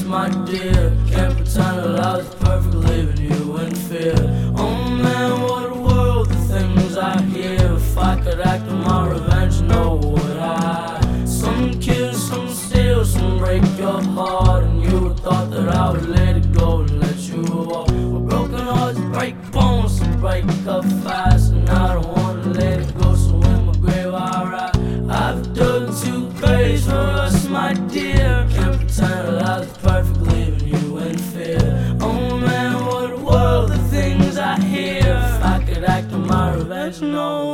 my dear. Can't pretend that I was perfect, leaving you in fear. Oh man, what a world, the things I hear. If I could act on my revenge, no would I. Some kill, some steal, some break your heart, and you would thought that I would let it go and let you walk. Well, broken hearts break bones, so break up fast, and I don't wanna let it go, so in my grave I write, I've dug 2 graves for us, my dear. Can't pretend that I was perfect, leaving you in fear. Oh man, what a world, the things I hear. If I could act on my revenge, no